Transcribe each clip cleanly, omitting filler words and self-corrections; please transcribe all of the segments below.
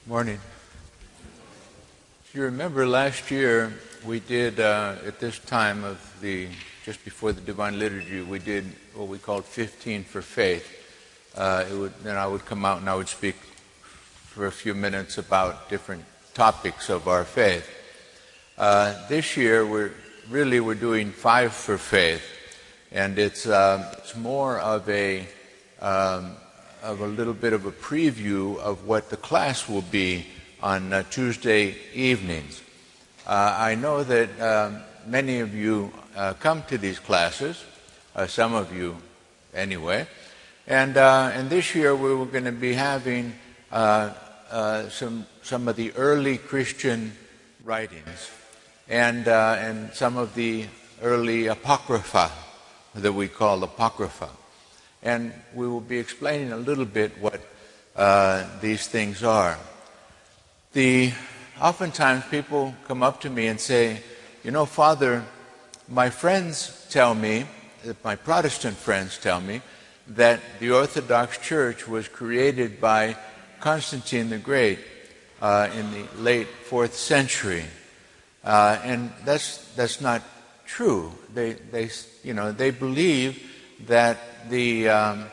Morning. If you remember last year, we did, at this time of just before the Divine Liturgy, we did what we called 15 for Faith. Then I would come out and I would speak for a few minutes about different topics of our faith. This year, we're doing 5 for Faith, and it's more of a little bit of a preview of what the class will be on Tuesday evenings. I know that many of you come to these classes, some of you anyway, and this year we were going to be having some of the early Christian writings and some of the early Apocrypha that we call Apocrypha. And we will be explaining a little bit what these things are. Oftentimes people come up to me and say, Father, my friends tell me, my Protestant friends tell me, that the Orthodox Church was created by Constantine the Great in the late 4th century. And that's not true. They believe that the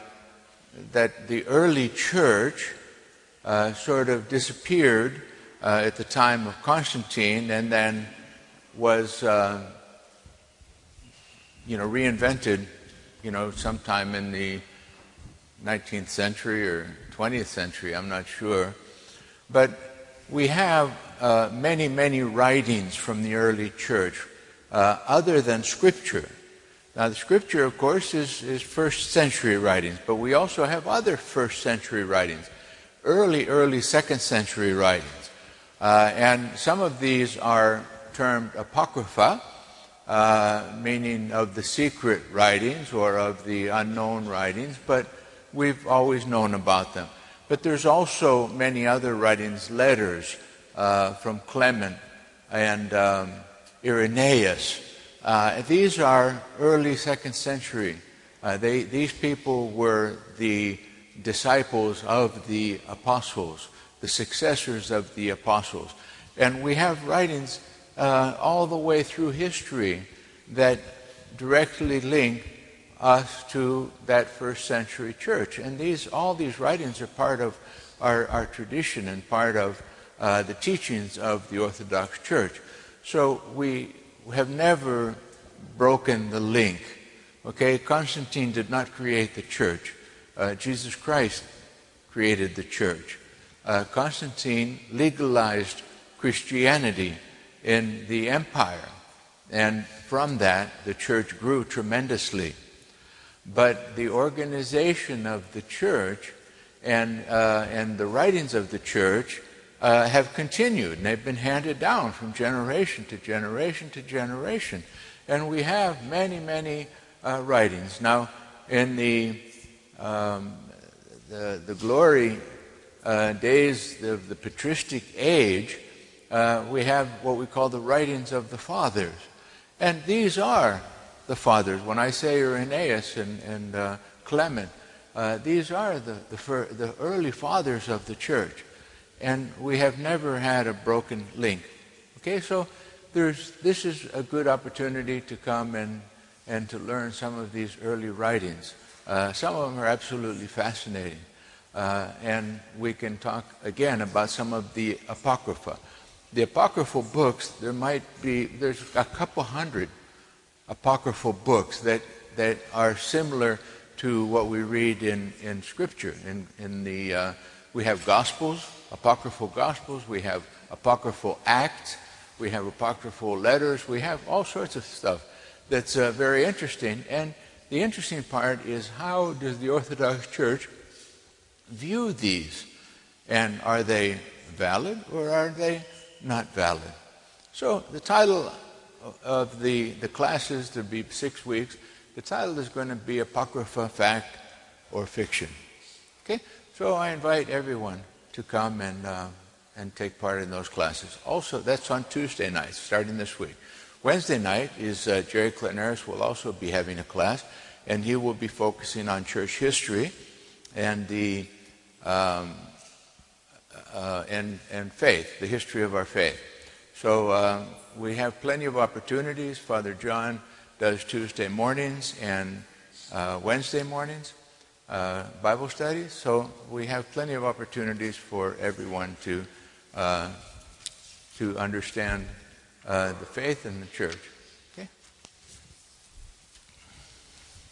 early church sort of disappeared at the time of Constantine, and then was reinvented sometime in the 19th century or 20th century, I'm not sure. But we have many writings from the early church other than Scripture. Now, the Scripture, of course, is first century writings, but we also have other first century writings, early second century writings. And some of these are termed Apocrypha, meaning of the secret writings or of the unknown writings, but we've always known about them. But there's also many other writings, letters from Clement and Irenaeus. These are early second century. These people were the disciples of the apostles, the successors of the apostles. And we have writings all the way through history that directly link us to that first century church. And all these writings are part of our tradition and part of the teachings of the Orthodox Church. So we have never broken the link. Okay, Constantine did not create the church. Jesus Christ created the church. Constantine legalized Christianity in the empire, and from that the church grew tremendously. But the organization of the church and the writings of the church have continued, and they've been handed down from generation to generation to generation. And we have many writings. Now, in the glory days of the patristic age, we have what we call the writings of the fathers. And these are the fathers. When I say Irenaeus and Clement, these are the early fathers of the church. And we have never had a broken link. Okay, so this is a good opportunity to come and to learn some of these early writings. Some of them are absolutely fascinating. And we can talk again about some of the Apocrypha. The apocryphal books, there's a couple hundred apocryphal books that are similar to what we read in Scripture. We have Gospels, apocryphal Gospels, we have apocryphal Acts, we have apocryphal letters, we have all sorts of stuff that's very interesting. And the interesting part is, how does the Orthodox Church view these? And are they valid or are they not valid? So the title of the classes, to be 6 weeks, the title is going to be Apocrypha, Fact or Fiction. Okay? So I invite everyone to come and take part in those classes. Also, that's on Tuesday nights, starting this week. Wednesday night is Jerry Clinton-Harris will also be having a class, and he will be focusing on church history and the and faith, the history of our faith. So we have plenty of opportunities. Father John does Tuesday mornings and Wednesday mornings, Bible studies. So we have plenty of opportunities for everyone to understand the faith and the church.